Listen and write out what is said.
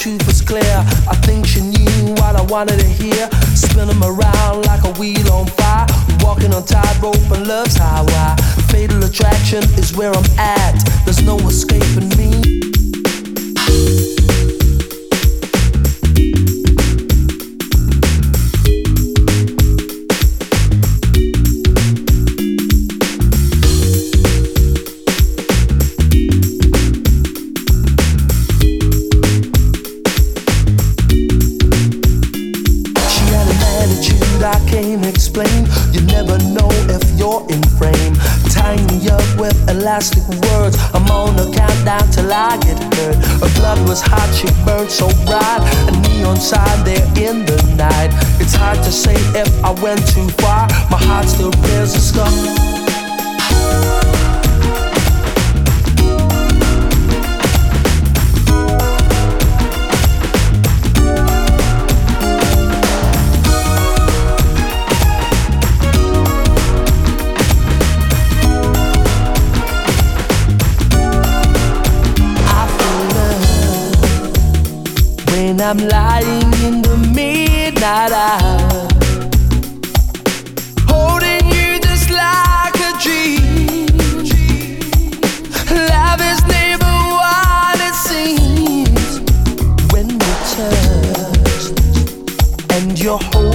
truth was clear. I think she knew what I wanted to hear. Spin 'em around like a wheel on fire. Walking on tightrope and love's highway. Fatal attraction is where I'm at. There's no escaping me. I can't explain. You never know if you're in frame. Tying me up with elastic words. I'm on a countdown till I get hurt. Her blood was hot, she burned so bright. A neon sign there in the night. It's hard to say if I went too far. My heart still bears a scar. I'm lying in the midnight hour, holding you just like a dream. Love is never what it seems when we touch, and you're holding